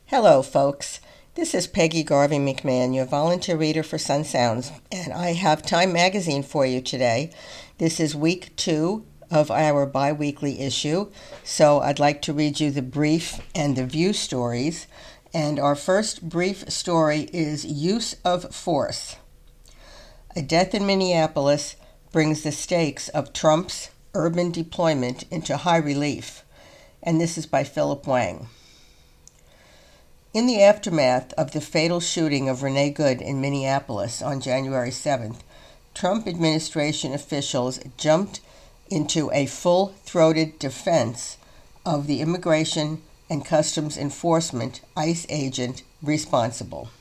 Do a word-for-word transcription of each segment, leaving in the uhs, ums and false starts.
Hello, folks. This is Peggy Garvey McMahon, your volunteer reader for Sun Sounds, and I have Time Magazine for you today. This is week two of our bi-weekly issue, so I'd like to read you the brief and the view stories. And our first brief story is Use of Force. A death in Minneapolis brings the stakes of Trump's urban deployment into high relief, and this is by Philip Wang. In the aftermath of the fatal shooting of Renee Good in Minneapolis on January seventh, Trump administration officials jumped into a full-throated defense of the Immigration and Customs Enforcement ICE agent responsible.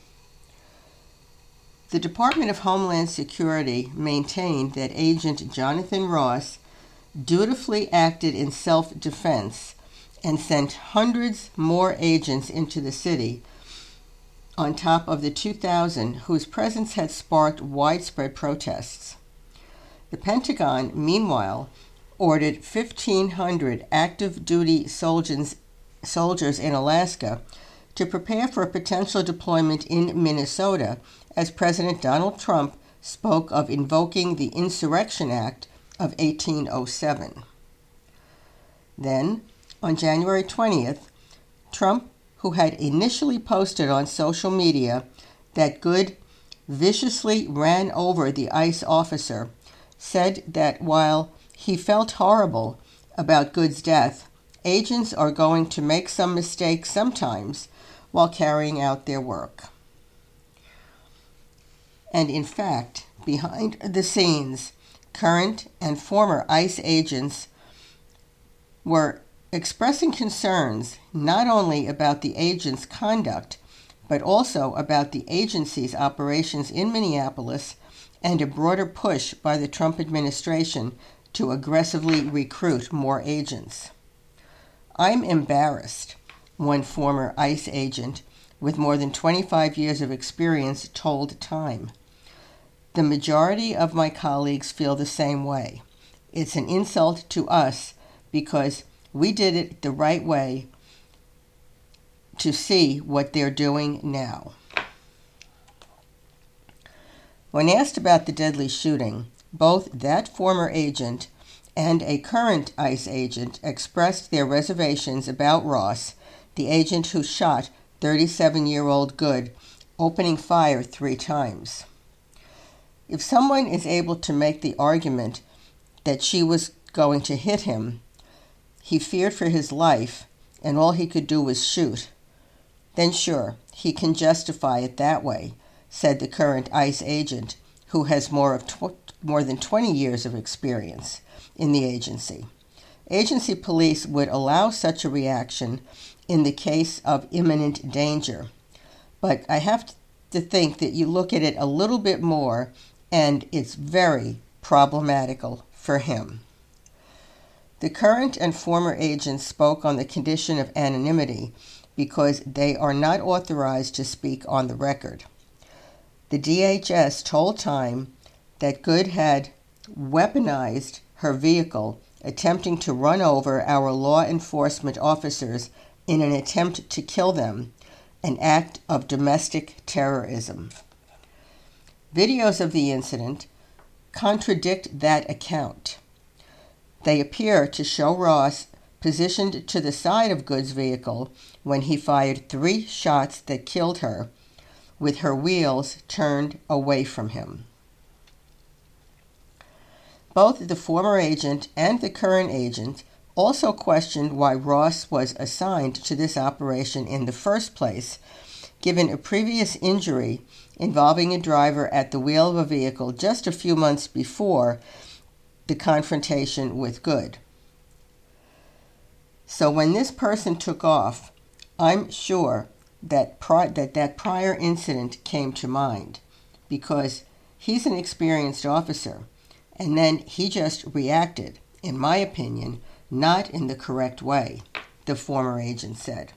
The Department of Homeland Security maintained that Agent Jonathan Ross dutifully acted in self-defense and sent hundreds more agents into the city on top of the two thousand whose presence had sparked widespread protests. The Pentagon, meanwhile, ordered fifteen hundred active-duty soldiers, soldiers in Alaska to prepare for a potential deployment in Minnesota as President Donald Trump spoke of invoking the Insurrection Act of eighteen oh seven. Then, on January twentieth, Trump, who had initially posted on social media that Good viciously ran over the ICE officer, said that while he felt horrible about Good's death, agents are going to make some mistakes sometimes while carrying out their work. And in fact, behind the scenes, current and former ICE agents were expressing concerns not only about the agent's conduct, but also about the agency's operations in Minneapolis and a broader push by the Trump administration to aggressively recruit more agents. "I'm embarrassed," one former ICE agent with more than twenty-five years of experience told Time. "The majority of my colleagues feel the same way. It's an insult to us because we did it the right way to see what they're doing now." When asked about the deadly shooting, both that former agent and a current ICE agent expressed their reservations about Ross, the agent who shot thirty-seven-year-old Good, opening fire three times. If someone is able to make the argument that she was going to hit him, he feared for his life, and all he could do was shoot, then sure, he can justify it that way, said the current ICE agent, who has more of tw- more than twenty years of experience in the agency. Agency police would allow such a reaction in the case of imminent danger, but I have to think that you look at it a little bit more, and it's very problematical for him. The current and former agents spoke on the condition of anonymity because they are not authorized to speak on the record. The D H S told Time that Good had weaponized her vehicle, attempting to run over our law enforcement officers in an attempt to kill them, an act of domestic terrorism. Videos of the incident contradict that account. They appear to show Ross positioned to the side of Good's vehicle when he fired three shots that killed her, with her wheels turned away from him. Both the former agent and the current agent also questioned why Ross was assigned to this operation in the first place, given a previous injury involving a driver at the wheel of a vehicle just a few months before the confrontation with Good. So when this person took off, I'm sure that pri- that, that prior incident came to mind, because he's an experienced officer, and then he just reacted, in my opinion, not in the correct way, the former agent said.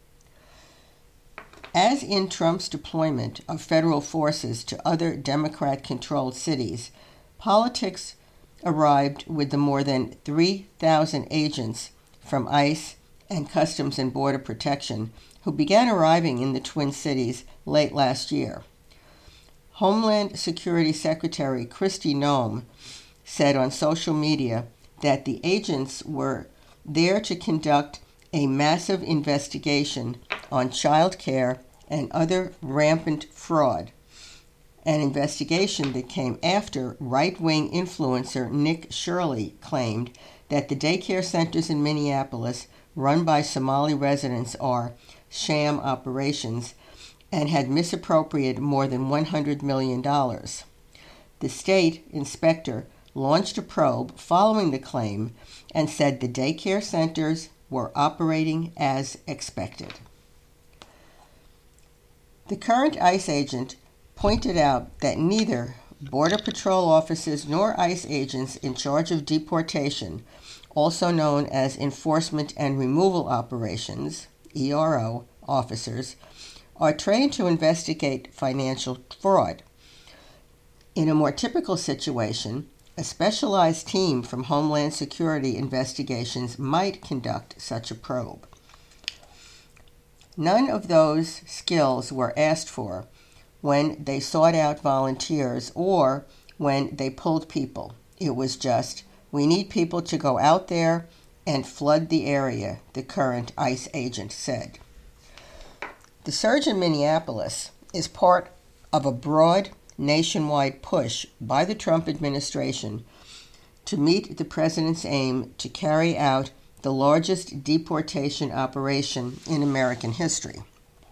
As in Trump's deployment of federal forces to other Democrat-controlled cities, politics arrived with the more than three thousand agents from ICE and Customs and Border Protection, who began arriving in the Twin Cities late last year. Homeland Security Secretary Kristi Noem said on social media that the agents were there to conduct a massive investigation on child care and other rampant fraud, an investigation that came after right-wing influencer Nick Shirley claimed that the daycare centers in Minneapolis run by Somali residents are sham operations and had misappropriated more than one hundred million dollars. The state inspector launched a probe following the claim and said the daycare centers were operating as expected. The current ICE agent pointed out that neither Border Patrol officers nor ICE agents in charge of deportation, also known as Enforcement and Removal Operations, E R O, officers, are trained to investigate financial fraud. In a more typical situation, a specialized team from Homeland Security Investigations might conduct such a probe. None of those skills were asked for when they sought out volunteers or when they pulled people. It was just, we need people to go out there and flood the area, the current ICE agent said. The surge in Minneapolis is part of a broad nationwide push by the Trump administration to meet the president's aim to carry out the largest deportation operation in American history.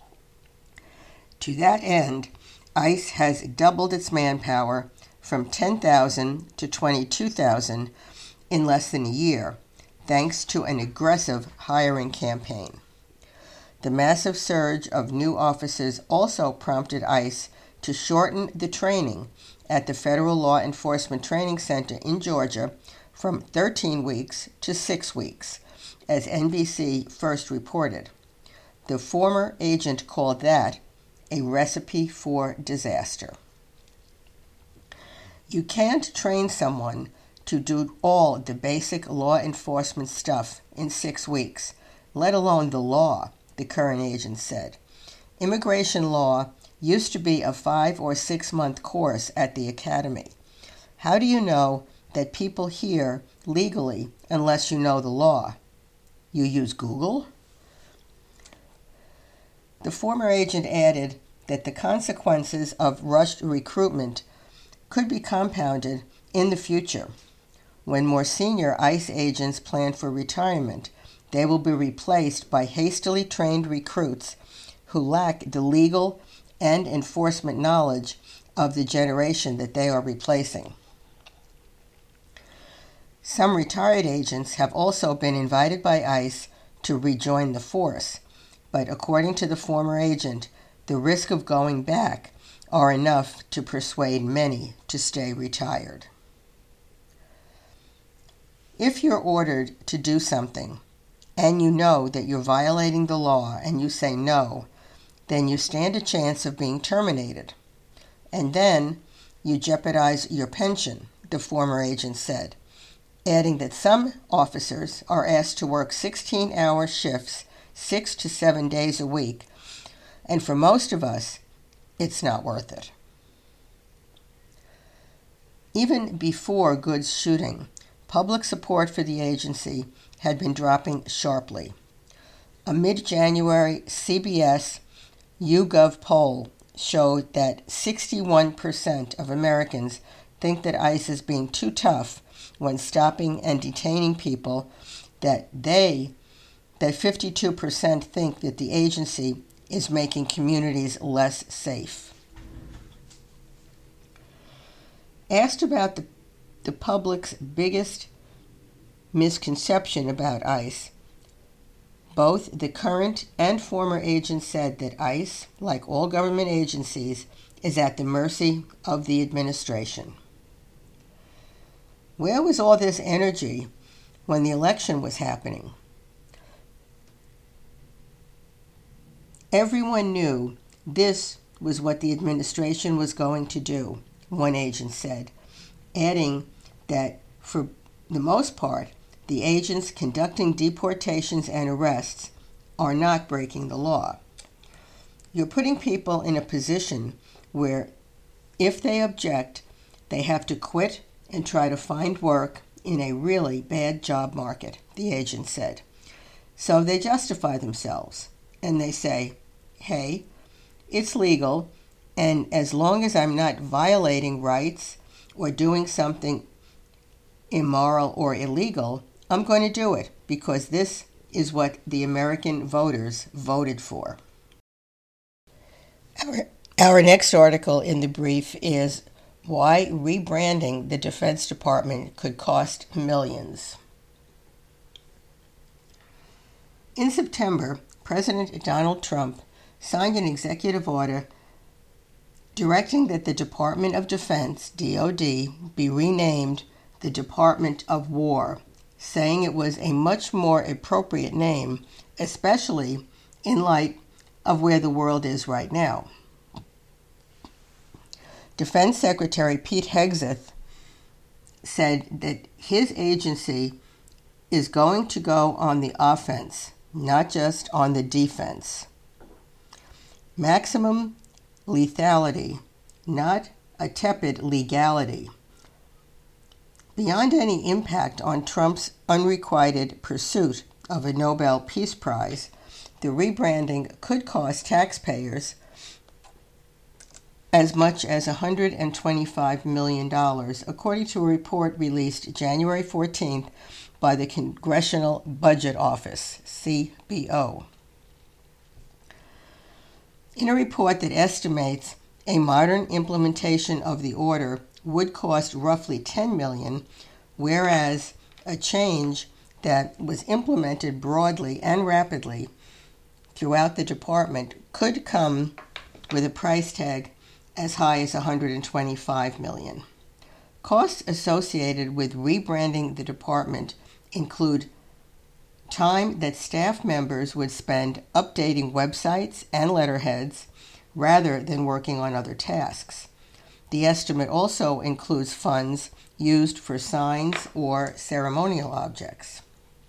To that end, ICE has doubled its manpower from ten thousand to twenty-two thousand in less than a year, thanks to an aggressive hiring campaign. The massive surge of new officers also prompted ICE to shorten the training at the Federal Law Enforcement Training Center in Georgia from thirteen weeks to six weeks, as N B C first reported. The former agent called that a recipe for disaster. You can't train someone to do all the basic law enforcement stuff in six weeks, let alone the law, the current agent said. Immigration law used to be a five or six month course at the academy. How do you know that people here legally unless you know the law? You use Google? The former agent added that the consequences of rushed recruitment could be compounded in the future. When more senior ICE agents plan for retirement, they will be replaced by hastily trained recruits who lack the legal and enforcement knowledge of the generation that they are replacing. Some retired agents have also been invited by ICE to rejoin the force, but according to the former agent, the risk of going back are enough to persuade many to stay retired. If you're ordered to do something and you know that you're violating the law and you say no, then you stand a chance of being terminated. And then you jeopardize your pension, the former agent said, adding that some officers are asked to work sixteen-hour shifts six to seven days a week, and for most of us, it's not worth it. Even before Good's shooting, public support for the agency had been dropping sharply. A mid-January C B S YouGov poll showed that sixty-one percent of Americans think that ICE is being too tough when stopping and detaining people, that they, that fifty-two percent think that the agency is making communities less safe. Asked about the, the public's biggest misconception about ICE, both the current and former agents said that ICE, like all government agencies, is at the mercy of the administration. Where was all this energy when the election was happening? Everyone knew this was what the administration was going to do, one agent said, adding that for the most part, the agents conducting deportations and arrests are not breaking the law. You're putting people in a position where, if they object, they have to quit and try to find work in a really bad job market, the agent said. So they justify themselves, and they say, hey, it's legal, and as long as I'm not violating rights or doing something immoral or illegal, I'm going to do it because this is what the American voters voted for. Our, our next article in the brief is why rebranding the Defense Department could cost millions. In September, President Donald Trump signed an executive order directing that the Department of Defense, D O D, be renamed the Department of War, saying it was a much more appropriate name, especially in light of where the world is right now. Defense Secretary Pete Hegseth said that his agency is going to go on the offense, not just on the defense. Maximum lethality, not a tepid legality. Beyond any impact on Trump's unrequited pursuit of a Nobel Peace Prize, the rebranding could cost taxpayers as much as one hundred twenty-five million dollars, according to a report released January fourteenth by the Congressional Budget Office, C B O. In a report that estimates a modern implementation of the order would cost roughly ten million dollars, whereas a change that was implemented broadly and rapidly throughout the department could come with a price tag as high as one hundred twenty-five million dollars. Costs associated with rebranding the department include time that staff members would spend updating websites and letterheads rather than working on other tasks. The estimate also includes funds used for signs or ceremonial objects.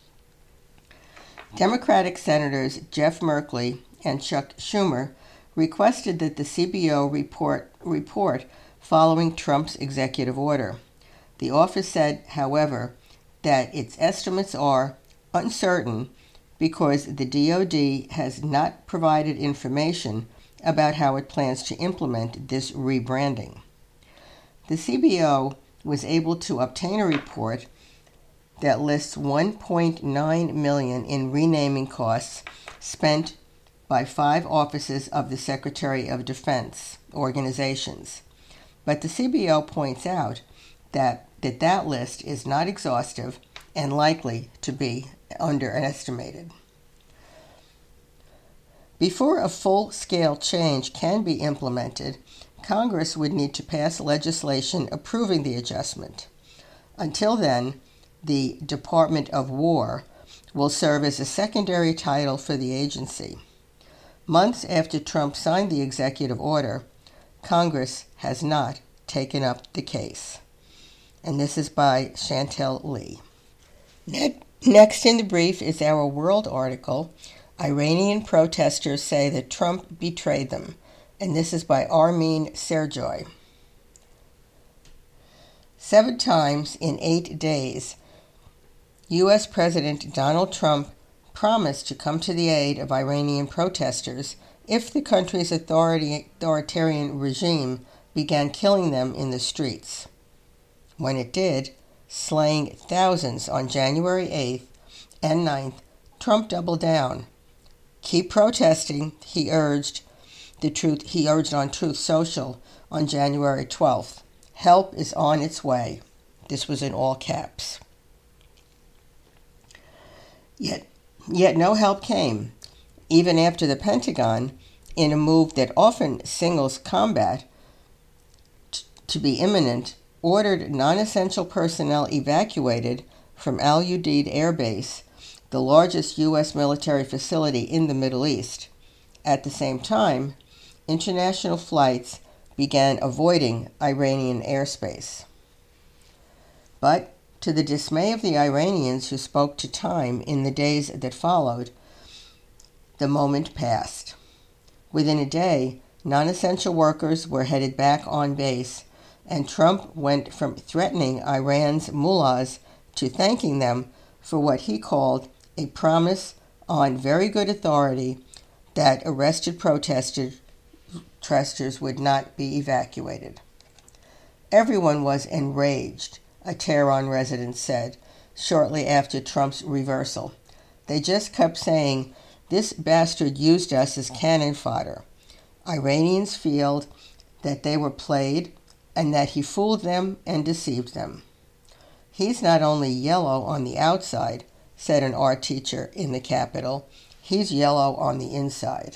Democratic Senators Jeff Merkley and Chuck Schumer requested that the C B O report, report following Trump's executive order. The office said, however, that its estimates are uncertain because the D O D has not provided information about how it plans to implement this rebranding. The C B O was able to obtain a report that lists one point nine million dollars in renaming costs spent by five offices of the Secretary of Defense organizations. But the C B O points out that that, that list is not exhaustive and likely to be underestimated. Before a full-scale change can be implemented, Congress would need to pass legislation approving the adjustment. Until then, the Department of War will serve as a secondary title for the agency. Months after Trump signed the executive order, Congress has not taken up the case. And this is by Chantel Lee. Next in the brief is our world article, Iranian protesters say that Trump betrayed them, and this is by Armin Serjoy. Seven times in eight days, U S President Donald Trump promised to come to the aid of Iranian protesters if the country's authority, authoritarian regime began killing them in the streets. When it did, slaying thousands on January eighth and ninth, Trump doubled down. Keep protesting, he urged. The truth he urged on Truth Social on January twelfth. Help is on its way. This was in all caps. Yet, yet no help came, even after the Pentagon, in a move that often signals combat t- to be imminent, ordered non-essential personnel evacuated from Al Udeid Air Base, the largest U S military facility in the Middle East. At the same time, international flights began avoiding Iranian airspace. But To the dismay of the Iranians who spoke to Time in the days that followed, the moment passed. Within a day, non-essential workers were headed back on base, and Trump went from threatening Iran's mullahs to thanking them for what he called a promise on very good authority that arrested protesters protesters would not be evacuated. Everyone was enraged, a Tehran resident said shortly after Trump's reversal. They just kept saying, "This bastard used us as cannon fodder." Iranians feel that they were played and that he fooled them and deceived them. "He's not only yellow on the outside," said an art teacher in the capital, "he's yellow on the inside."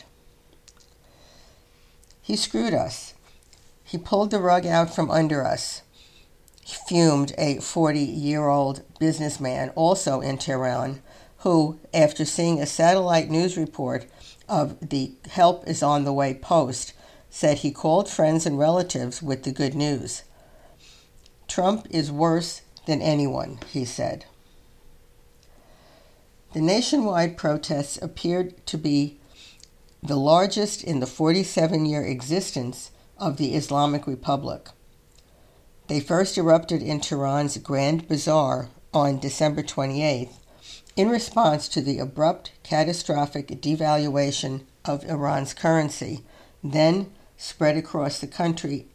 "He screwed us. He pulled the rug out from under us," fumed a forty-year-old businessman also in Tehran, who, after seeing a satellite news report of the Help is on the Way post, said he called friends and relatives with the good news. "Trump is worse than anyone," he said. The nationwide protests appeared to be the largest in the forty-seven-year existence of the Islamic Republic. They first erupted in Tehran's Grand Bazaar on December twenty-eighth in response to the abrupt, catastrophic devaluation of Iran's currency, then spread across the country.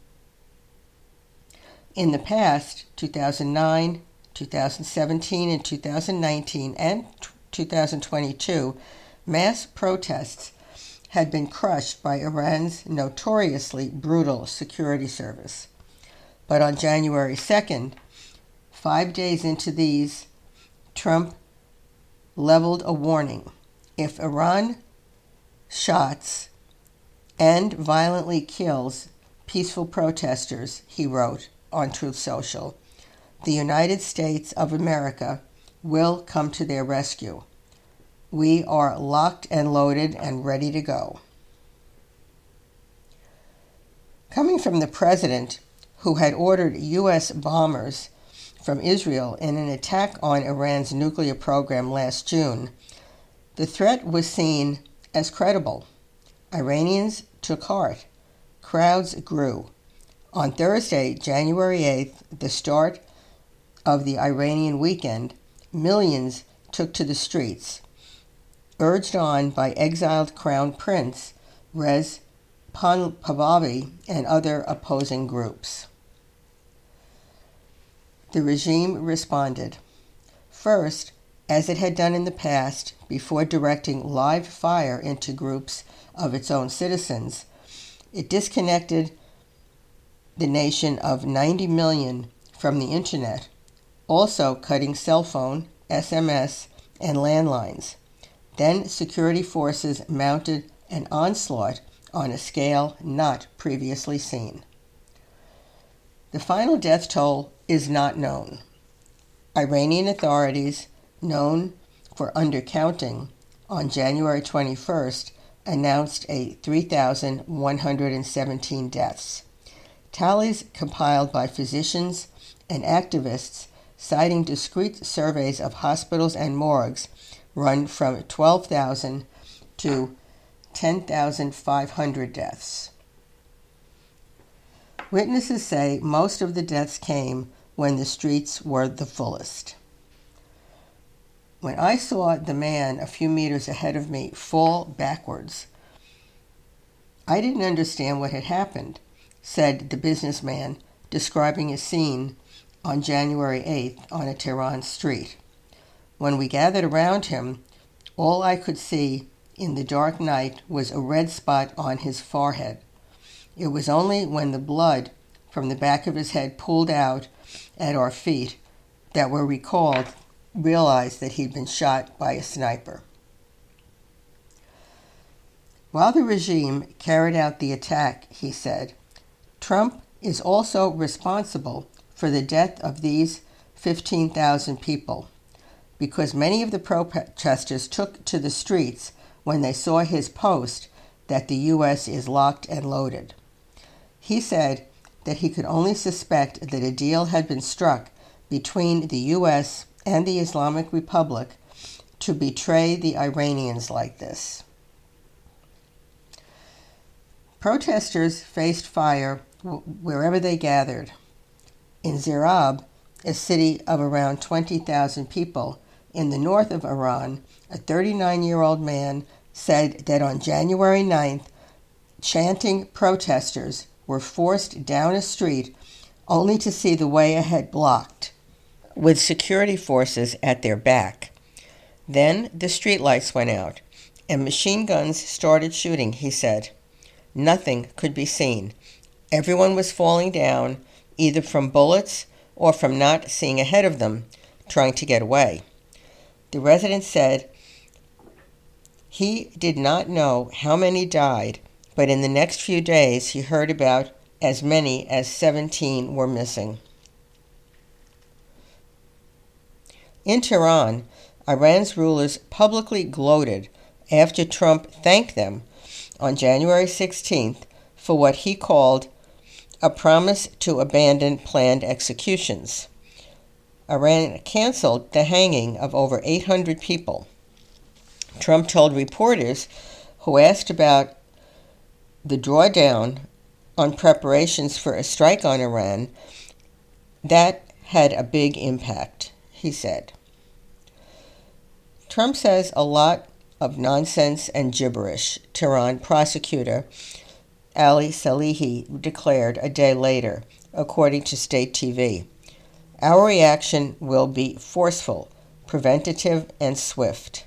In the past, two thousand nine, two thousand seventeen, and two thousand nineteen, and two thousand twenty-two, mass protests had been crushed by Iran's notoriously brutal security service. But on January second, five days into these, Trump leveled a warning. If Iran shots and violently kills peaceful protesters, he wrote on Truth Social, the United States of America will come to their rescue. We are locked and loaded and ready to go. Coming from the president, who had ordered U S bombers from Israel in an attack on Iran's nuclear program last June, the threat was seen as credible. Iranians took heart. Crowds grew. On Thursday, January eighth, the start of the Iranian weekend, millions took to the streets, urged on by exiled Crown Prince Reza Pahlavi and other opposing groups. The regime responded. First, as it had done in the past, before directing live fire into groups of its own citizens, it disconnected the nation of ninety million from the internet, also cutting cell phone, S M S, and landlines. Then security forces mounted an onslaught on a scale not previously seen. The final death toll is not known. Iranian authorities, known for undercounting, on January twenty-first announced a three thousand one hundred seventeen deaths. Tallies compiled by physicians and activists citing discrete surveys of hospitals and morgues run from twelve thousand to ten thousand five hundred deaths. Witnesses say most of the deaths came when the streets were the fullest. When I saw the man a few meters ahead of me fall backwards, I didn't understand what had happened, said the businessman, describing a scene on January eighth on a Tehran street. When we gathered around him, all I could see in the dark night was a red spot on his forehead. It was only when the blood from the back of his head pooled out at our feet that we recalled, realized that he'd been shot by a sniper. While the regime carried out the attack, he said, Trump is also responsible for the death of these fifteen thousand people, because many of the protesters took to the streets when they saw his post that the U S is locked and loaded. He said that he could only suspect that a deal had been struck between the U S and the Islamic Republic to betray the Iranians like this. Protesters faced fire wherever they gathered. In Zirab, a city of around twenty thousand people in the north of Iran, a thirty-nine-year-old man said that on January ninth, chanting protesters were forced down a street only to see the way ahead blocked, with security forces at their back. Then the streetlights went out, and machine guns started shooting, he said. Nothing could be seen. Everyone was falling down, either from bullets or from not seeing ahead of them, trying to get away. The resident said he did not know how many died, but in the next few days he heard about as many as seventeen were missing. In Tehran, Iran's rulers publicly gloated after Trump thanked them on January sixteenth for what he called a promise to abandon planned executions. Iran canceled the hanging of over eight hundred people. Trump told reporters who asked about the drawdown on preparations for a strike on Iran that had a big impact, he said. Trump says a lot of nonsense and gibberish, Tehran prosecutor Ali Salehi declared a day later, according to state T V. Our reaction will be forceful, preventative, and swift.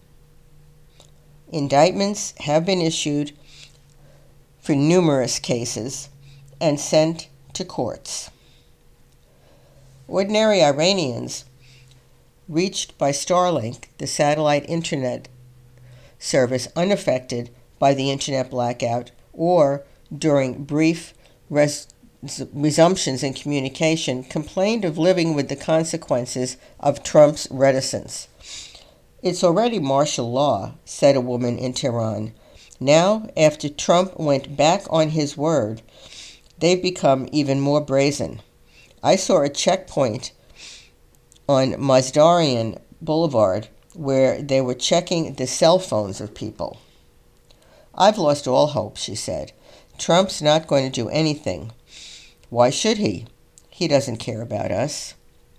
Indictments have been issued for numerous cases and sent to courts. Ordinary Iranians, reached by Starlink, the satellite internet service unaffected by the internet blackout or during brief res- resumptions in communication, complained of living with the consequences of Trump's reticence. It's already martial law, said a woman in Tehran. Now, after Trump went back on his word, they've become even more brazen. I saw a checkpoint on Mazdarian Boulevard where they were checking the cell phones of people. I've lost all hope, she said. Trump's not going to do anything. Why should he? He doesn't care about us.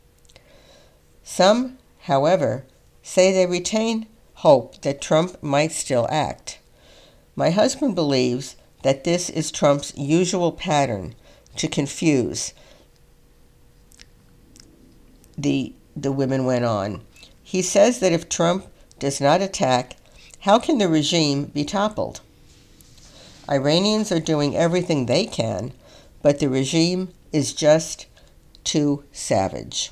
Some, however, say they retain hope that Trump might still act. My husband believes that this is Trump's usual pattern to confuse, the, the women went on. He says that if Trump does not attack, how can the regime be toppled? Iranians are doing everything they can, but the regime is just too savage.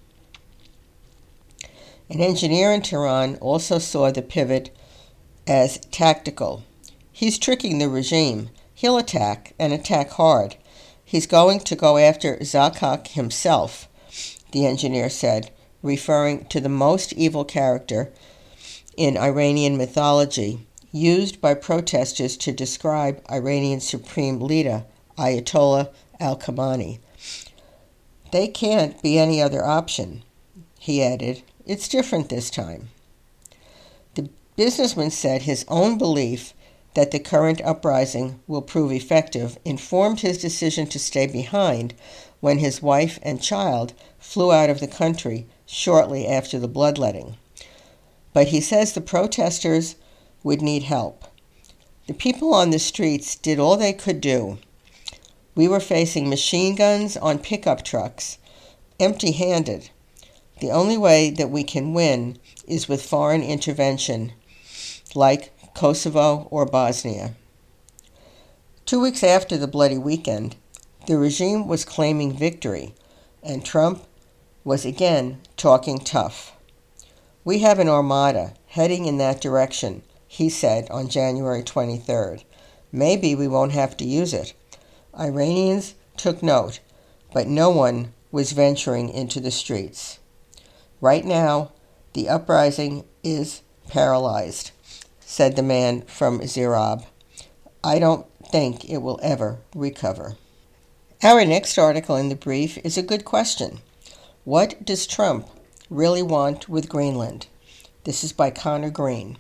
An engineer in Tehran also saw the pivot as tactical. He's tricking the regime. He'll attack, and attack hard. He's going to go after Zaghak himself, the engineer said, referring to the most evil character in Iranian mythology, used by protesters to describe Iranian supreme leader, Ayatollah al-Khamenei. They can't be any other option, he added. It's different this time. The businessman said his own belief that the current uprising will prove effective informed his decision to stay behind when his wife and child flew out of the country shortly after the bloodletting. But he says the protesters would need help. The people on the streets did all they could do. We were facing machine guns on pickup trucks, empty-handed. The only way that we can win is with foreign intervention, like Kosovo or Bosnia. Two weeks after the bloody weekend, the regime was claiming victory, and Trump was again talking tough. We have an armada heading in that direction, he said on January twenty-third. Maybe we won't have to use it. Iranians took note, but no one was venturing into the streets. Right now, the uprising is paralyzed, said the man from Zirab. I don't think it will ever recover. Our next article in the brief is a good question. What does Trump really want with Greenland? This is by Connor Green.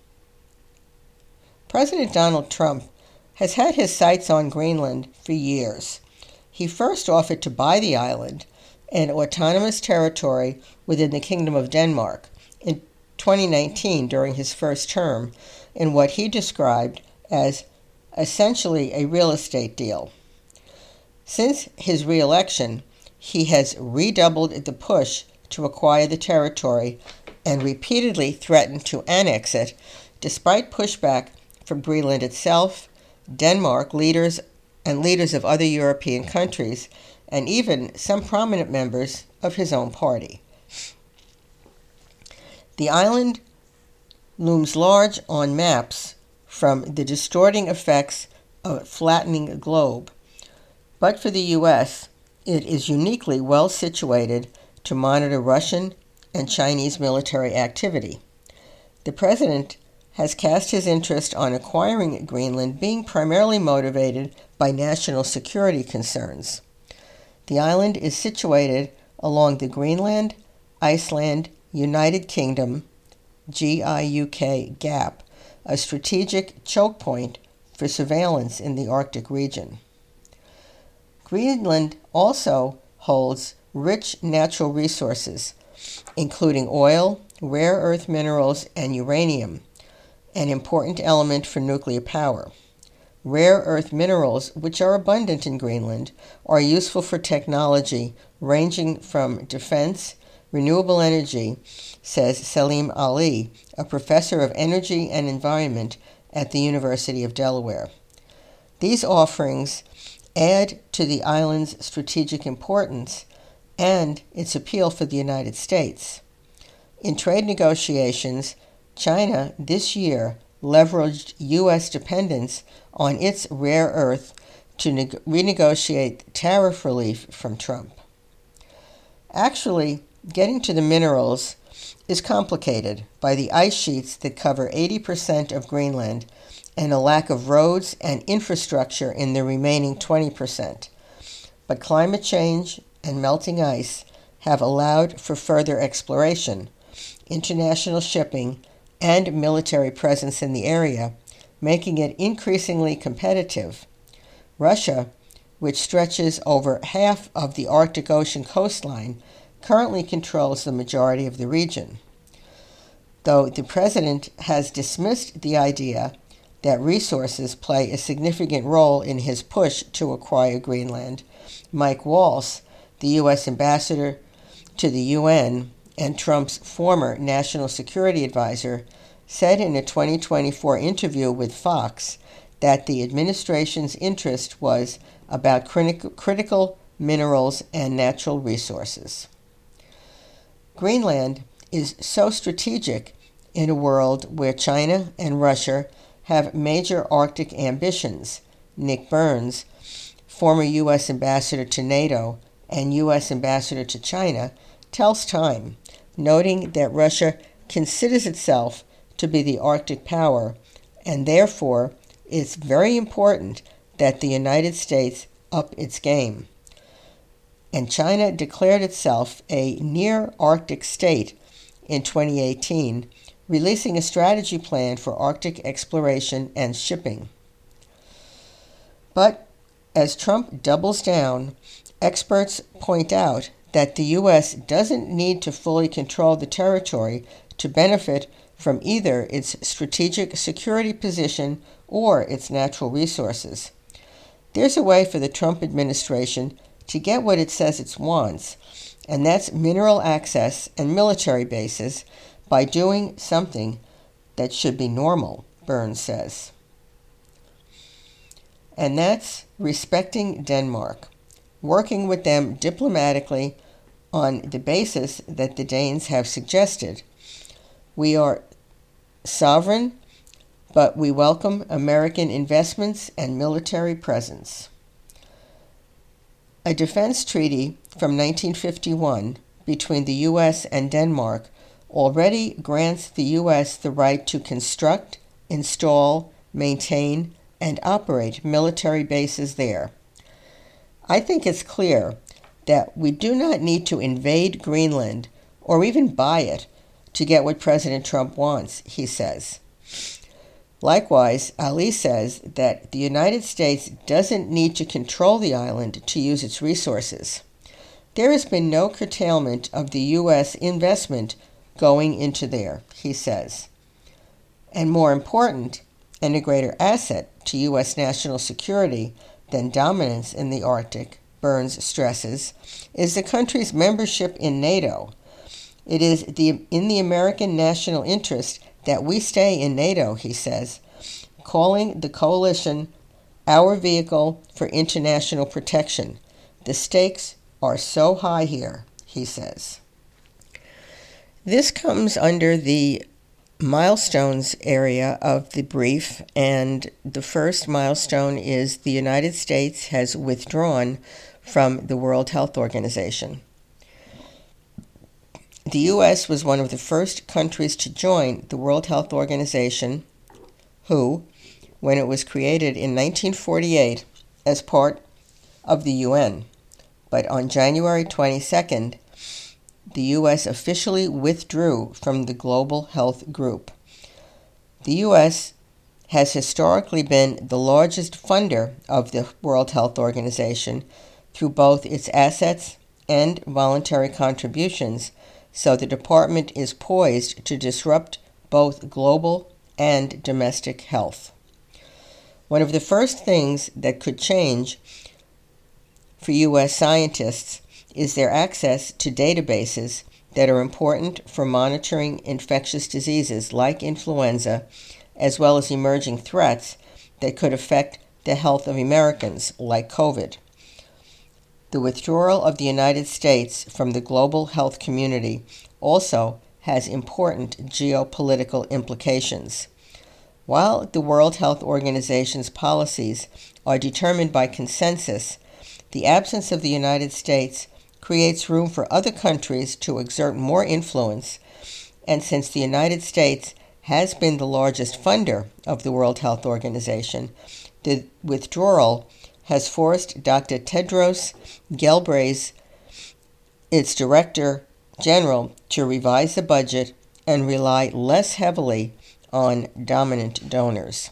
President Donald Trump has had his sights on Greenland for years. He first offered to buy the island, an autonomous territory within the Kingdom of Denmark, in twenty nineteen during his first term, in what he described as essentially a real estate deal. Since his re-election, he has redoubled the push to acquire the territory and repeatedly threatened to annex it, despite pushback from Greenland itself, Denmark leaders, and leaders of other European countries, and even some prominent members of his own party. The island looms large on maps from the distorting effects of flattening a globe, but for the U S, it is uniquely well situated to monitor Russian and Chinese military activity. The president has cast his interest on acquiring Greenland being primarily motivated by national security concerns. The island is situated along the Greenland, Iceland, United Kingdom, G I U K gap, a strategic choke point for surveillance in the Arctic region. Greenland also holds rich natural resources, including oil, rare earth minerals, and uranium, an important element for nuclear power. Rare earth minerals, which are abundant in Greenland, are useful for technology ranging from defense, renewable energy, says Salim Ali, a professor of energy and environment at the University of Delaware. These offerings add to the island's strategic importance and its appeal for the United States. In trade negotiations, China this year leveraged U S dependence on its rare earth to ne- renegotiate tariff relief from Trump. Actually, getting to the minerals is complicated by the ice sheets that cover eighty percent of Greenland and a lack of roads and infrastructure in the remaining twenty percent. But climate change and melting ice have allowed for further exploration, international shipping, and military presence in the area, making it increasingly competitive. Russia, which stretches over half of the Arctic Ocean coastline, currently controls the majority of the region. Though the president has dismissed the idea that resources play a significant role in his push to acquire Greenland, Mike Waltz, the U S ambassador to the U N and Trump's former national security advisor, said in a twenty twenty-four interview with Fox that the administration's interest was about criti- critical minerals and natural resources. Greenland is so strategic in a world where China and Russia have major Arctic ambitions. Nick Burns, former U S ambassador to NATO and U S ambassador to China, tells Time, noting that Russia considers itself to be the Arctic power, and therefore it's very important that the United States up its game. And China declared itself a near-Arctic state in twenty eighteen, releasing a strategy plan for Arctic exploration and shipping. But as Trump doubles down, experts point out that the U S doesn't need to fully control the territory to benefit from either its strategic security position or its natural resources. There's a way for the Trump administration to get what it says it wants, and that's mineral access and military bases by doing something that should be normal, Burns says. And that's respecting Denmark, working with them diplomatically on the basis that the Danes have suggested. We are sovereign, but we welcome American investments and military presence. A defense treaty from nineteen fifty-one between the U S and Denmark already grants the U S the right to construct, install, maintain, and operate military bases there. I think it's clear that we do not need to invade Greenland or even buy it to get what President Trump wants, he says. Likewise, Ali says that the United States doesn't need to control the island to use its resources. There has been no curtailment of the U S investment going into there, he says. And more important, and a greater asset to U S national security than dominance in the Arctic, Burns stresses, is the country's membership in NATO. It is the, in the American national interest that we stay in NATO, he says, calling the coalition our vehicle for international protection. The stakes are so high here, he says. This comes under the milestones area of the brief, and the first milestone is the United States has withdrawn from the World Health Organization. The U S was one of the first countries to join the World Health Organization, who, when it was created in nineteen forty-eight as part of the U N, but on January twenty-second, the U S officially withdrew from the Global Health Group. The U S has historically been the largest funder of the World Health Organization through both its assets and voluntary contributions, so the department is poised to disrupt both global and domestic health. One of the first things that could change for U S scientists is their access to databases that are important for monitoring infectious diseases like influenza, as well as emerging threats that could affect the health of Americans, like COVID. The withdrawal of the United States from the global health community also has important geopolitical implications. While the World Health Organization's policies are determined by consensus, the absence of the United States creates room for other countries to exert more influence, and since the United States has been the largest funder of the World Health Organization, the withdrawal has forced Doctor Tedros Ghebreyesus, its Director General, to revise the budget and rely less heavily on dominant donors.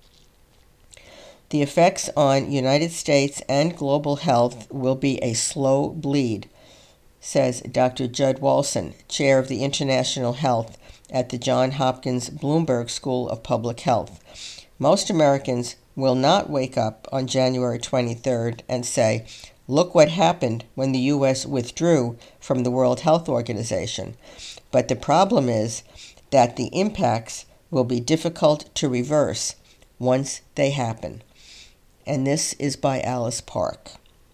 The effects on United States and global health will be a slow bleed, says Doctor Judd Wolfson, chair of the International Health at the Johns Hopkins Bloomberg School of Public Health. Most Americans will not wake up on January twenty-third and say, "Look what happened when the U S withdrew from the World Health Organization." But the problem is that the impacts will be difficult to reverse once they happen. And this is by Alice Park.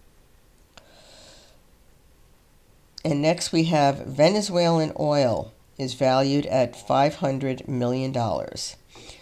And next we have Venezuelan oil is valued at five hundred million dollars.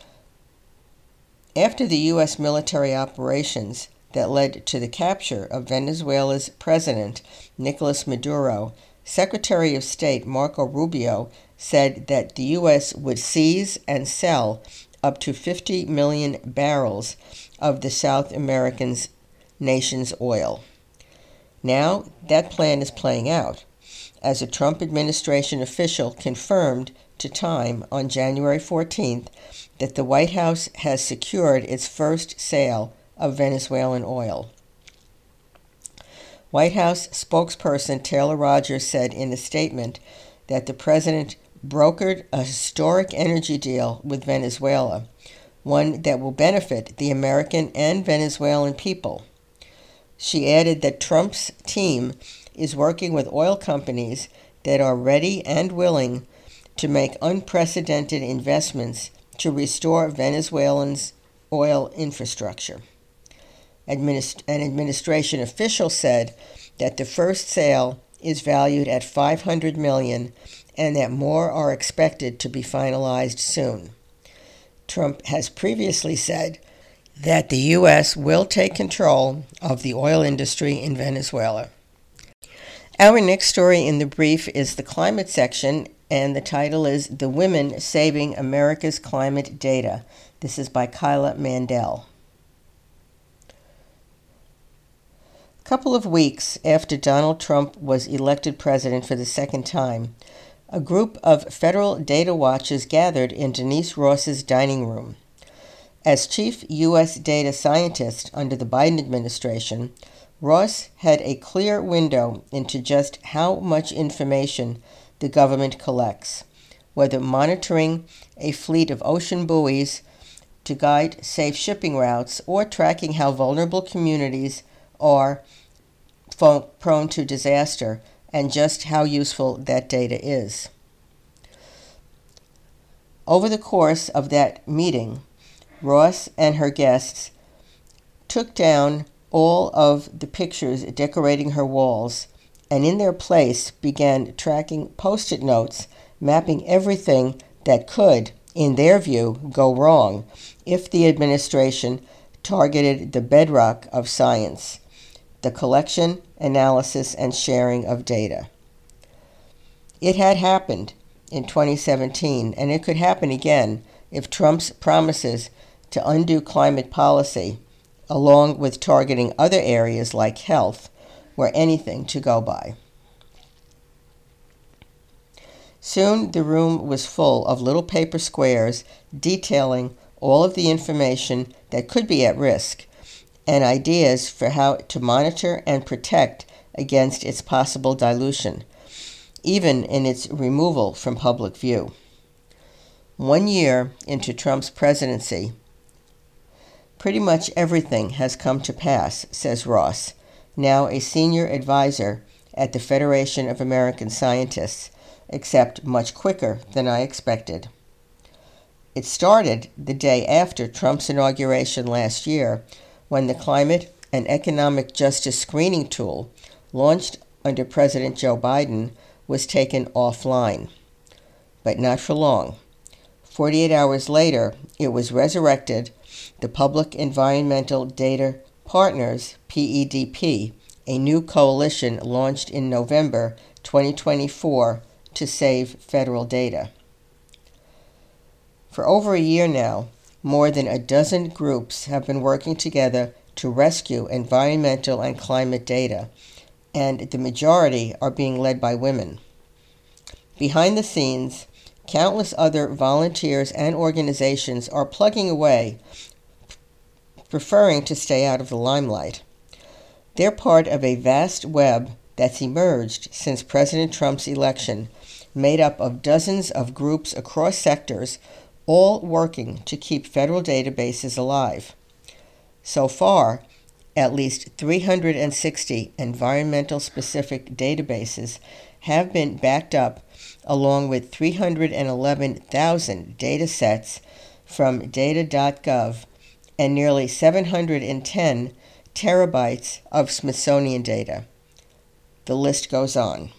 After the U S military operations that led to the capture of Venezuela's president, Nicolas Maduro, Secretary of State Marco Rubio said that the U S would seize and sell up to fifty million barrels of the South American nation's oil. Now that plan is playing out, as a Trump administration official confirmed to Time on January fourteenth that the White House has secured its first sale of Venezuelan oil. White House spokesperson Taylor Rogers said in a statement that the president brokered a historic energy deal with Venezuela, one that will benefit the American and Venezuelan people. She added that Trump's team is working with oil companies that are ready and willing to make unprecedented investments to restore Venezuelans' oil infrastructure. Administ- an administration official said that the first sale is valued at five hundred million dollars and that more are expected to be finalized soon. Trump has previously said that the U S will take control of the oil industry in Venezuela. Our next story in the brief is the climate section, and the title is The Women Saving America's Climate Data. This is by Kyla Mandel. couple of weeks after Donald Trump was elected president for the second time, a group of federal data watchers gathered in Denise Ross's dining room. As chief U S data scientist under the Biden administration, Ross had a clear window into just how much information the government collects, whether monitoring a fleet of ocean buoys to guide safe shipping routes or tracking how vulnerable communities are prone to disaster, and just how useful that data is. Over the course of that meeting, Ross and her guests took down all of the pictures decorating her walls, and in their place began tracking post-it notes mapping everything that could, in their view, go wrong if the administration targeted the bedrock of science, the collection, analysis, and sharing of data. It had happened in twenty seventeen, and it could happen again if Trump's promises to undo climate policy, along with targeting other areas like health, were anything to go by. Soon the room was full of little paper squares detailing all of the information that could be at risk, and ideas for how to monitor and protect against its possible dilution, even in its removal from public view. One year into Trump's presidency, pretty much everything has come to pass, says Ross, now a senior advisor at the Federation of American Scientists, except much quicker than I expected. It started the day after Trump's inauguration last year, when the Climate and Economic Justice Screening Tool, launched under President Joe Biden, was taken offline. But not for long. forty-eight hours later, it was resurrected. The Public Environmental Data Partners, P E D P, a new coalition launched in November twenty twenty-four to save federal data. For over a year now, more than a dozen groups have been working together to rescue environmental and climate data, and the majority are being led by women. Behind the scenes, countless other volunteers and organizations are plugging away, preferring to stay out of the limelight. They're part of a vast web that's emerged since President Trump's election, made up of dozens of groups across sectors, all working to keep federal databases alive. So far, at least three hundred sixty environmental-specific databases have been backed up, along with three hundred eleven thousand data sets from data dot gov and nearly seven hundred ten terabytes of Smithsonian data. The list goes on.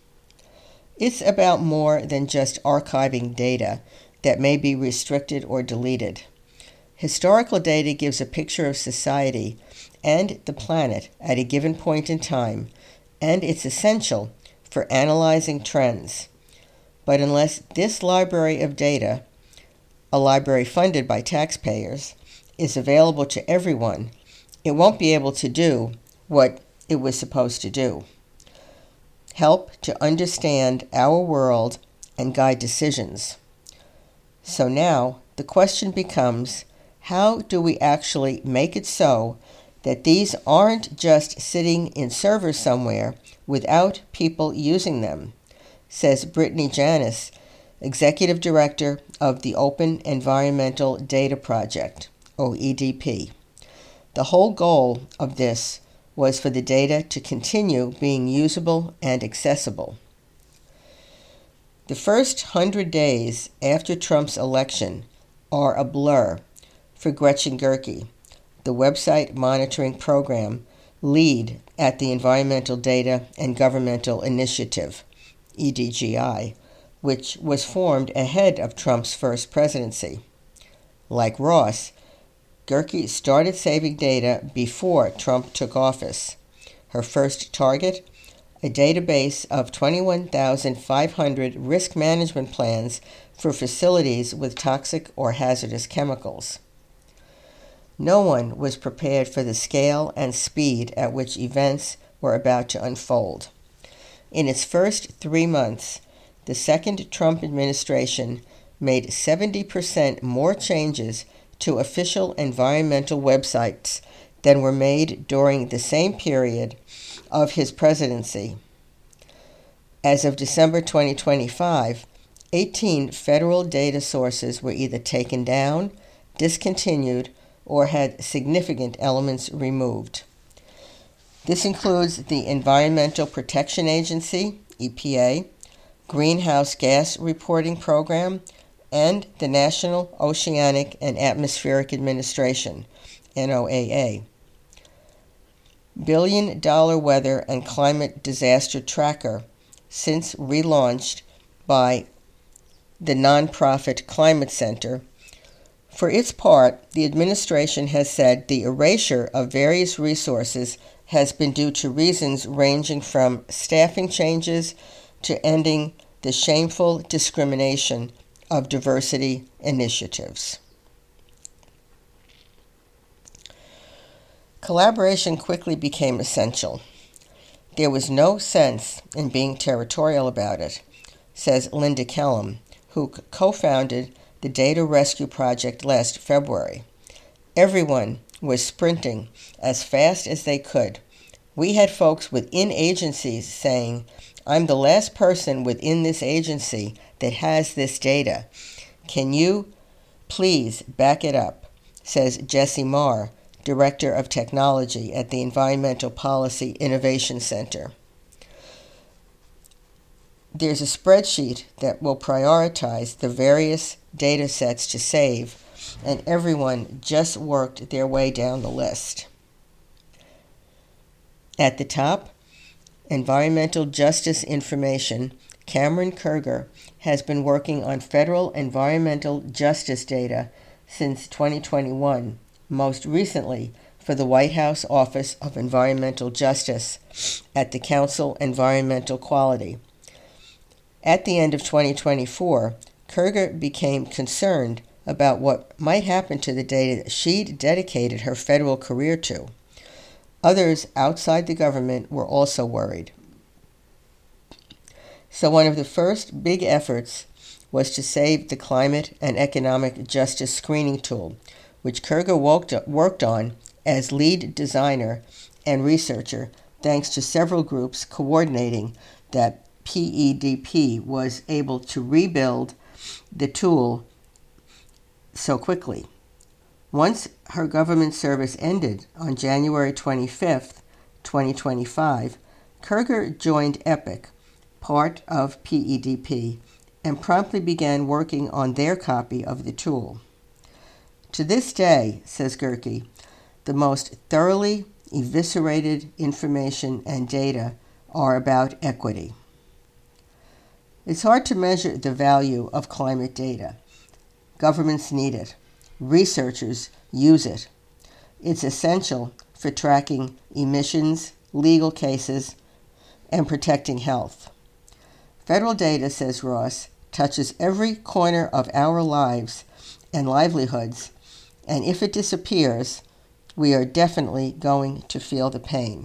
It's about more than just archiving data that may be restricted or deleted. Historical data gives a picture of society and the planet at a given point in time, and it's essential for analyzing trends. But unless this library of data, a library funded by taxpayers, is available to everyone, it won't be able to do what it was supposed to do. Help to understand our world and guide decisions. So now the question becomes, how do we actually make it so that these aren't just sitting in servers somewhere without people using them, says Brittany Janis, Executive Director of the Open Environmental Data Project, O E D P. The whole goal of this was for the data to continue being usable and accessible. The first hundred days after Trump's election are a blur for Gretchen Gerke, the website monitoring program lead at the Environmental Data and Governmental Initiative, E D G I, which was formed ahead of Trump's first presidency. Like Ross, Gerke started saving data before Trump took office. Her first target, a database of twenty-one thousand five hundred risk management plans for facilities with toxic or hazardous chemicals. No one was prepared for the scale and speed at which events were about to unfold. In its first three months, the second Trump administration made seventy percent more changes to official environmental websites than were made during the same period of his presidency. As of December twenty twenty-five, eighteen federal data sources were either taken down, discontinued, or had significant elements removed. This includes the Environmental Protection Agency, E P A, Greenhouse Gas Reporting Program, and the National Oceanic and Atmospheric Administration, N O A A. Billion Dollar Weather and Climate Disaster Tracker, since relaunched by the nonprofit Climate Center. For its part, the administration has said the erasure of various resources has been due to reasons ranging from staffing changes to ending the shameful discrimination of diversity initiatives. Collaboration quickly became essential. There was no sense in being territorial about it, says Linda Kellum, who co-founded the Data Rescue Project last February. Everyone was sprinting as fast as they could. We had folks within agencies saying, "I'm the last person within this agency that has this data. Can you please back it up?" says Jesse Marr, Director of Technology at the Environmental Policy Innovation Center. There's a spreadsheet that will prioritize the various data sets to save, and everyone just worked their way down the list. At the top, Environmental Justice Information, Cameron Kerger has been working on federal environmental justice data since twenty twenty-one, most recently for the White House Office of Environmental Justice at the Council Environmental Quality. At the end of twenty twenty-four, Kerger became concerned about what might happen to the data that she'd dedicated her federal career to. Others outside the government were also worried. So one of the first big efforts was to save the Climate and Economic Justice Screening Tool, which Kerger worked on as lead designer and researcher, thanks to several groups coordinating that P E D P was able to rebuild the tool so quickly. Once her government service ended on January twenty-fifth, twenty twenty-five, Kerger joined EPIC, part of P E D P, and promptly began working on their copy of the tool. To this day, says Gerke, the most thoroughly eviscerated information and data are about equity. It's hard to measure the value of climate data. Governments need it. Researchers use it. It's essential for tracking emissions, legal cases, and protecting health. Federal data, says Ross, touches every corner of our lives and livelihoods, and if it disappears, we are definitely going to feel the pain.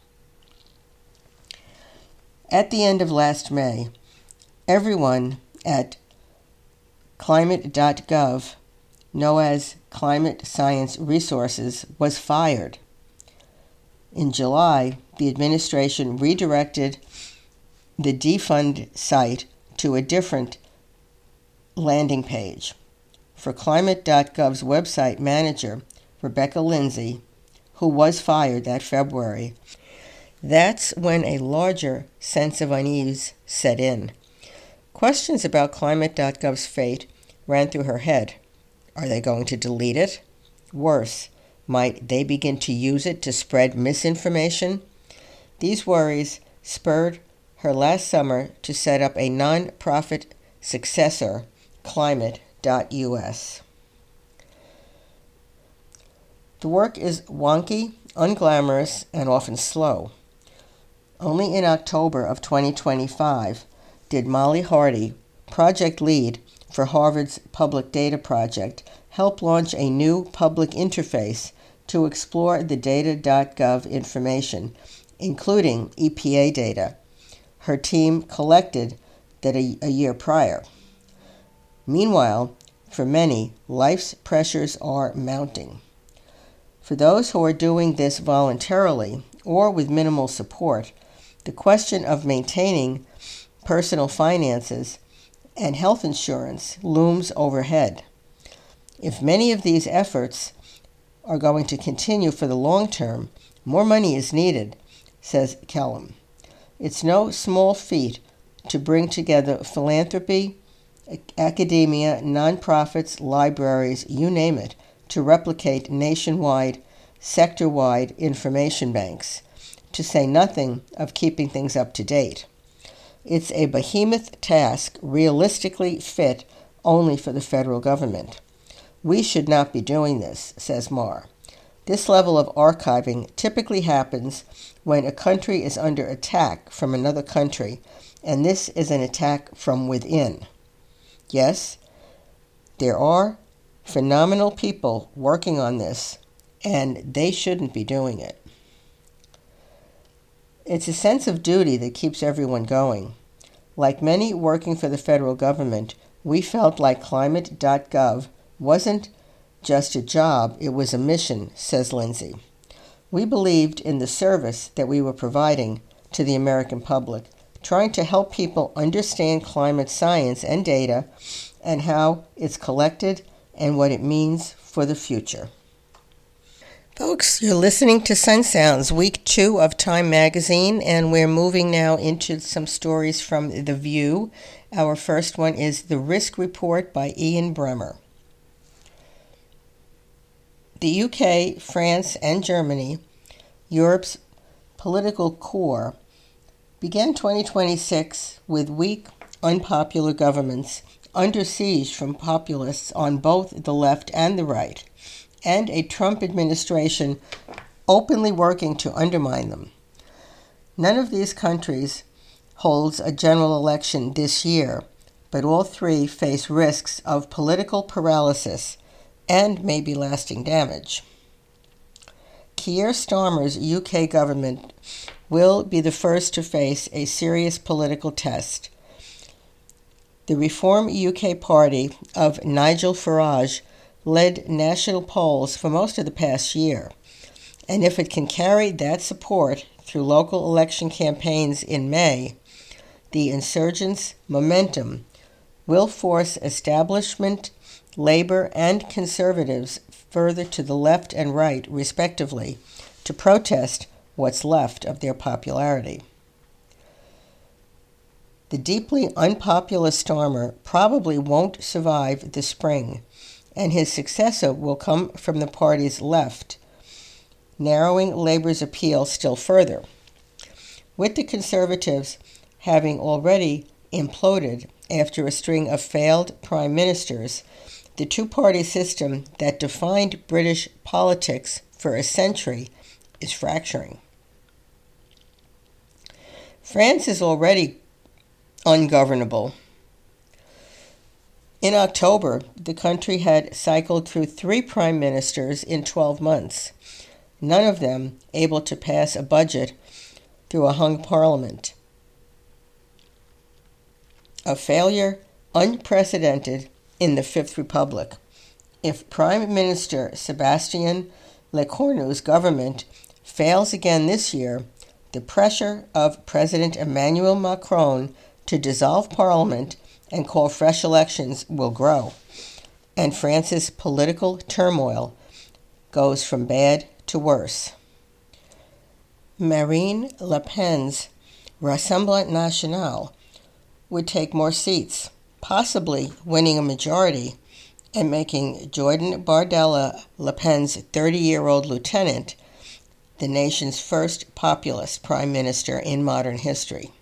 At the end of last May, everyone at climate dot gov, known as Climate Science Resources, was fired. In July, the administration redirected the defund site to a different landing page. For climate dot gov's website manager, Rebecca Lindsay, who was fired that February, that's when a larger sense of unease set in. Questions about climate dot gov's fate ran through her head. Are they going to delete it? Worse, might they begin to use it to spread misinformation? These worries spurred her last summer to set up a non-profit successor, climate dot U S. The work is wonky, unglamorous, and often slow. Only in October of twenty twenty-five did Molly Hardy, project lead for Harvard's Public Data Project, help launch a new public interface to explore the data dot gov information, including E P A data her team collected that a, a year prior. Meanwhile, for many, life's pressures are mounting. For those who are doing this voluntarily or with minimal support, the question of maintaining personal finances and health insurance looms overhead. If many of these efforts are going to continue for the long term, more money is needed, says Kellum. It's no small feat to bring together philanthropy, academia, nonprofits, libraries, you name it, to replicate nationwide, sector-wide information banks, to say nothing of keeping things up to date. It's a behemoth task realistically fit only for the federal government. We should not be doing this, says Marr. This level of archiving typically happens when a country is under attack from another country, and this is an attack from within. Yes, there are phenomenal people working on this, and they shouldn't be doing it. It's a sense of duty that keeps everyone going. Like many working for the federal government, we felt like climate dot gov wasn't just a job, it was a mission, says Lindsay. We believed in the service that we were providing to the American public, trying to help people understand climate science and data and how it's collected and what it means for the future. Folks, you're listening to Sun Sounds, week two of Time Magazine, and we're moving now into some stories from The View. Our first one is The Risk Report by Ian Bremmer. The U K, France, and Germany, Europe's political core, began twenty twenty-six with weak, unpopular governments under siege from populists on both the left and the right, and a Trump administration openly working to undermine them. None of these countries holds a general election this year, but all three face risks of political paralysis and maybe lasting damage. Keir Starmer's U K government will be the first to face a serious political test. The Reform U K party of Nigel Farage led national polls for most of the past year, and if it can carry that support through local election campaigns in May, the insurgents' momentum will force establishment, Labour, and Conservatives further to the left and right, respectively, to protest what's left of their popularity. The deeply unpopular Starmer probably won't survive the spring, and his successor will come from the party's left, narrowing Labour's appeal still further. With the Conservatives having already imploded after a string of failed prime ministers, the two-party system that defined British politics for a century is fracturing. France is already ungovernable. In October, the country had cycled through three prime ministers in twelve months, none of them able to pass a budget through a hung parliament. A failure unprecedented in the Fifth Republic. If Prime Minister Sébastien Lecornu's government fails again this year, the pressure of President Emmanuel Macron to dissolve Parliament and call fresh elections will grow, and France's political turmoil goes from bad to worse. Marine Le Pen's Rassemblement National would take more seats, possibly winning a majority and making Jordan Bardella, Le Pen's thirty-year-old lieutenant, the nation's first populist prime minister in modern history.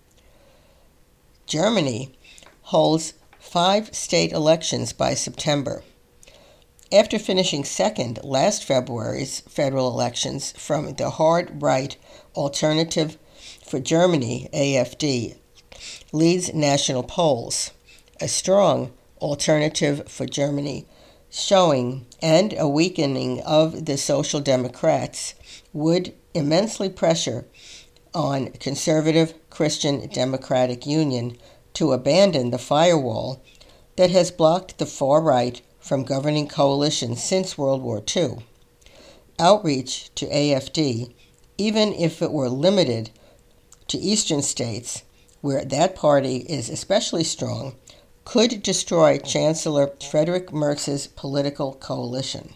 Germany holds five state elections by September. After finishing second last February's federal elections from the hard-right Alternative for Germany, A F D, leads national polls. A strong Alternative for Germany showing and a weakening of the Social Democrats would immensely pressure on conservative Christian Democratic Union to abandon the firewall that has blocked the far right from governing coalitions since World War Two. Outreach to A F D, even if it were limited to eastern states, where that party is especially strong, could destroy Chancellor Friedrich Merz's political coalition.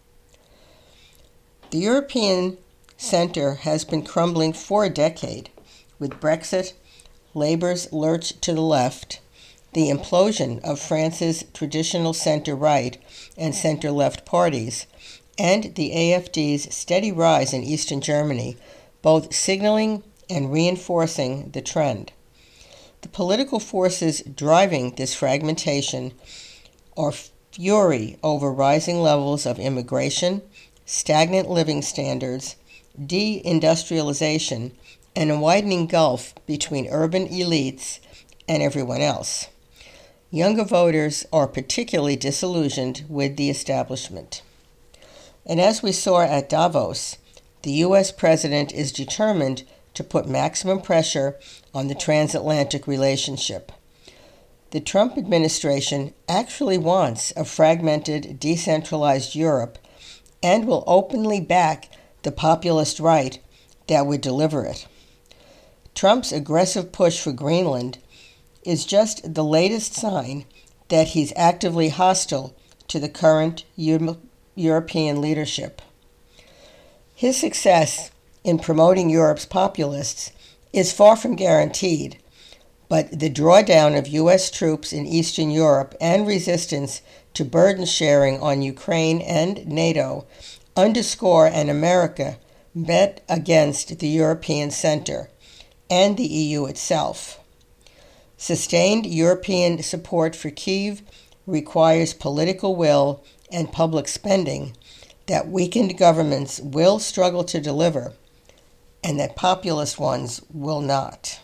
The European Centre has been crumbling for a decade, with Brexit, Labour's lurch to the left, the implosion of France's traditional centre-right and centre-left parties, and the A F D's steady rise in eastern Germany, both signaling and reinforcing the trend. The political forces driving this fragmentation are fury over rising levels of immigration, stagnant living standards, deindustrialization, and a widening gulf between urban elites and everyone else. Younger voters are particularly disillusioned with the establishment. And as we saw at Davos, the U S president is determined to put maximum pressure on the transatlantic relationship. The Trump administration actually wants a fragmented, decentralized Europe and will openly back the populist right that would deliver it. Trump's aggressive push for Greenland is just the latest sign that he's actively hostile to the current Euro- European leadership. His success in promoting Europe's populists is far from guaranteed, but the drawdown of U S troops in Eastern Europe and resistance to burden sharing on Ukraine and NATO underscore an America bet against the European center and the E U itself. Sustained European support for Kyiv requires political will and public spending that weakened governments will struggle to deliver, and that populist ones will not.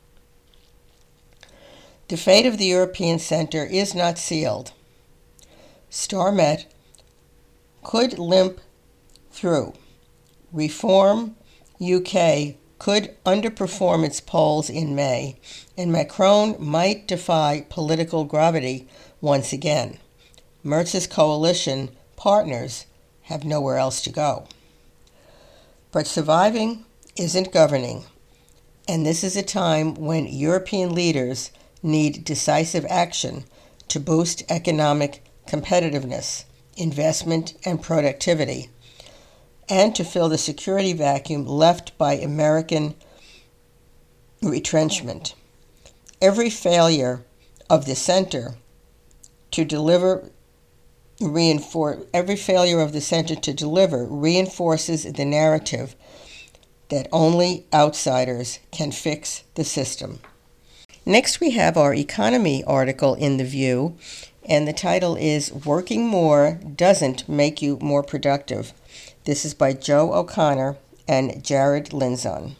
The fate of the European Center is not sealed. StarMet could limp through. Reform U K could underperform its polls in May, and Macron might defy political gravity once again. Merz's coalition partners have nowhere else to go. But surviving isn't governing, and this is a time when European leaders need decisive action to boost economic competitiveness, investment, and productivity, and to fill the security vacuum left by American retrenchment. Every failure of the center to deliver reinforce every failure of the center to deliver reinforces the narrative that only outsiders can fix the system. Next, we have our economy article in The View, and the title is Working More Doesn't Make You More Productive. This is by Joe O'Connor and Jared Linzon.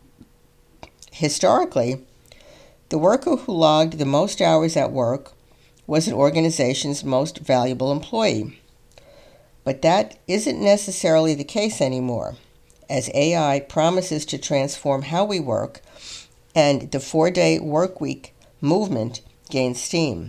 Historically, the worker who logged the most hours at work was an organization's most valuable employee. But that isn't necessarily the case anymore, as A I promises to transform how we work and the four-day work week movement gains steam.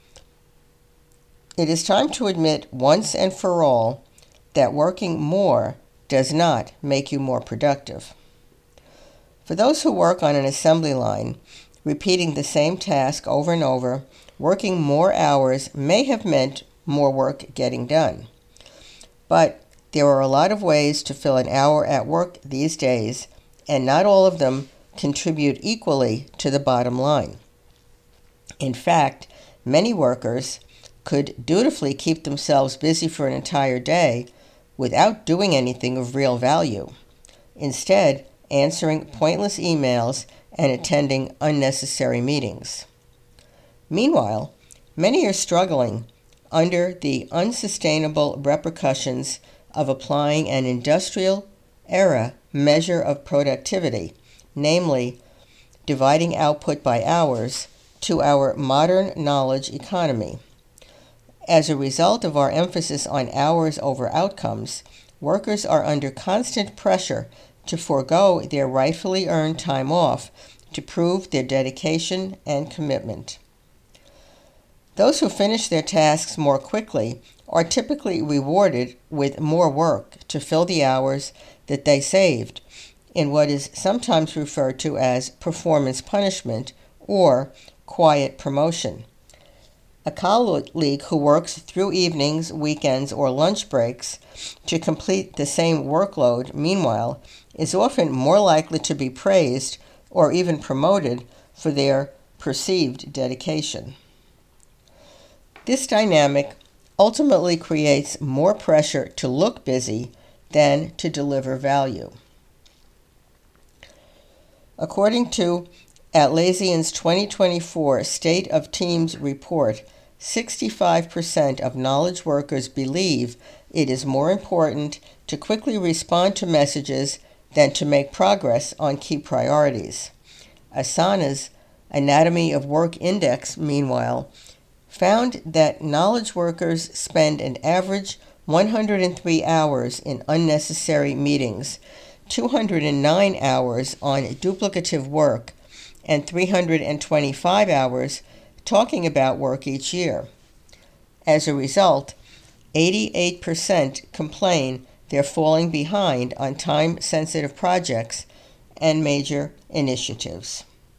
It is time to admit once and for all that working more does not make you more productive. For those who work on an assembly line, repeating the same task over and over, working more hours may have meant more work getting done. But there are a lot of ways to fill an hour at work these days, and not all of them contribute equally to the bottom line. In fact, many workers could dutifully keep themselves busy for an entire day without doing anything of real value, instead answering pointless emails and attending unnecessary meetings. Meanwhile, many are struggling under the unsustainable repercussions of applying an industrial-era measure of productivity, namely dividing output by hours, to our modern knowledge economy. As a result of our emphasis on hours over outcomes, workers are under constant pressure to forego their rightfully earned time off to prove their dedication and commitment. Those who finish their tasks more quickly are typically rewarded with more work to fill the hours that they saved, in what is sometimes referred to as performance punishment or quiet promotion. A colleague who works through evenings, weekends, or lunch breaks to complete the same workload, meanwhile, is often more likely to be praised or even promoted for their perceived dedication. This dynamic ultimately creates more pressure to look busy than to deliver value. According to Atlassian's twenty twenty-four State of Teams report, sixty-five percent of knowledge workers believe it is more important to quickly respond to messages than to make progress on key priorities. Asana's Anatomy of Work Index, meanwhile, found that knowledge workers spend an average one hundred three hours in unnecessary meetings, two hundred nine hours on duplicative work, and three hundred twenty-five hours talking about work each year. As a result, eighty-eight percent complain they're falling behind on time-sensitive projects and major initiatives.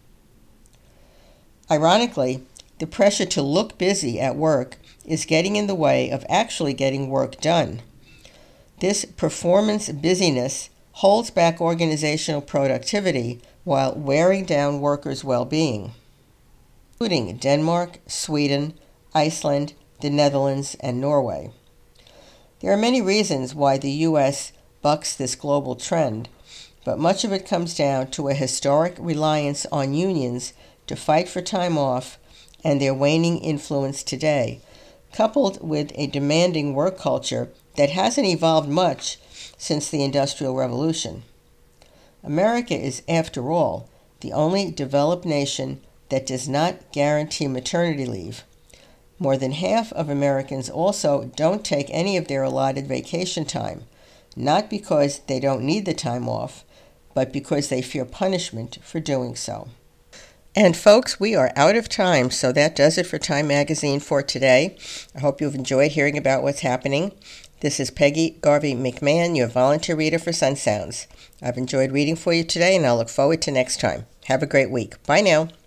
Ironically, the pressure to look busy at work is getting in the way of actually getting work done. This performance busyness holds back organizational productivity while wearing down workers' well-being, including Denmark, Sweden, Iceland, the Netherlands, and Norway. There are many reasons why the U S bucks this global trend, but much of it comes down to a historic reliance on unions to fight for time off and their waning influence today, coupled with a demanding work culture that hasn't evolved much since the Industrial Revolution. America is, after all, the only developed nation that does not guarantee maternity leave. More than half of Americans also don't take any of their allotted vacation time, not because they don't need the time off, but because they fear punishment for doing so. And folks, we are out of time, so that does it for Time Magazine for today. I hope you've enjoyed hearing about what's happening. This is Peggy Garvey McMahon, your volunteer reader for Sun Sounds. I've enjoyed reading for you today, and I'll look forward to next time. Have a great week. Bye now.